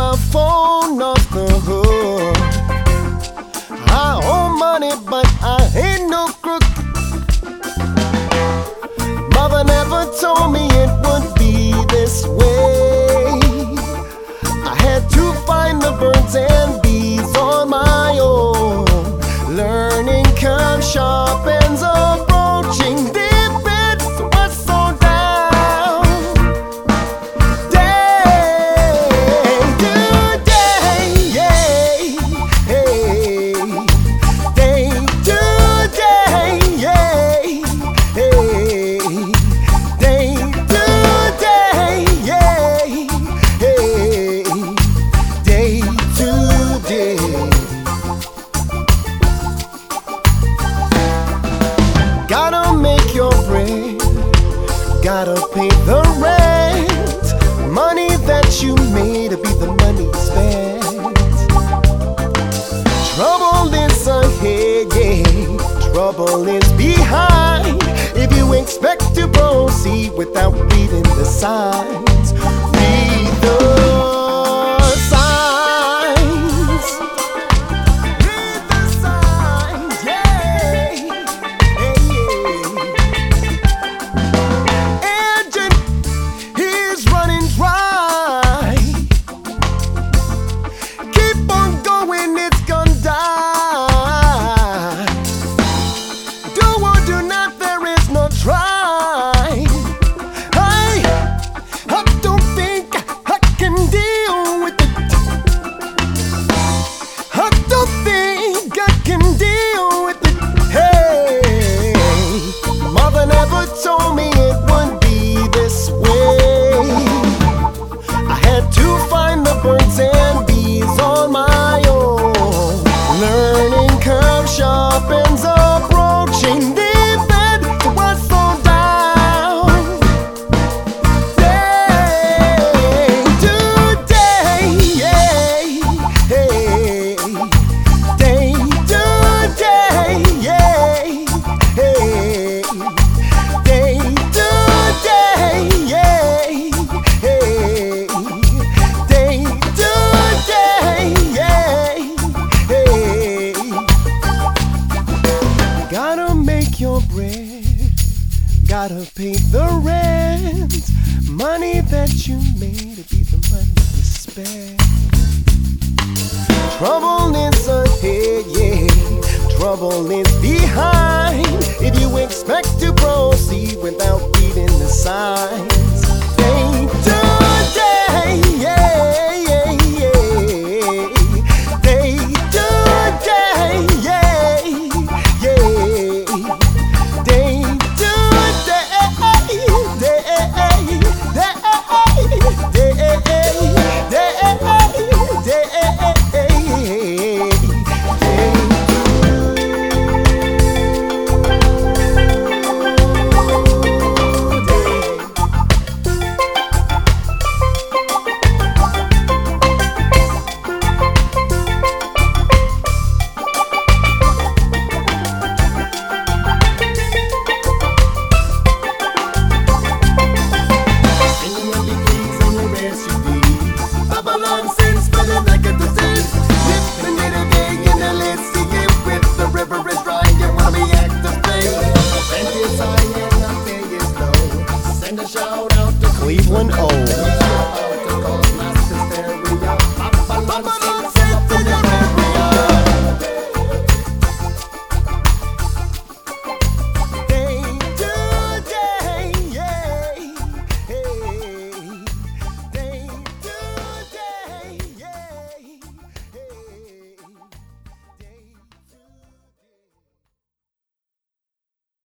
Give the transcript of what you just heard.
my phone off the hook. I owe money, but I ain't no crook. Mother never told me it would be this way. I had to find the birds and bees on my own. Learning curve sharpens approaching deep. So what's on down? Day to day, yeah, hey. Day to day, yeah, hey. Day to day, yeah, hey. Day to day. Gotta make your bread, gotta pay the rent. Money that you made to be the money spent. Trouble is ahead, yeah, trouble is behind. If you expect to proceed without reading the signs, read the signs. Read the signs, yeah. Engine is running dry. Keep on going, it's gonna die. Do or do not, there is no try. I don't think I can deal with it. I don't think I can deal with it. Hey, mother never told me it would be this way. I had to find the birds and bees on my own. Learning curve sharpens approaching the bed. So what's on down? Day to day, yeah, hey. Day to day, yeah, hey. Day to day, yeah, hey. Day to day, yeah, hey. Gotta make your bread, gotta pay the rent. Money that you made to be the money you spent. Trouble is ahead, yeah, trouble is behind. If you expect to proceed without reading the signs, day to day, yeah, yeah, yeah. Day to day, yeah, yeah. Day to day, day, Cleveland O.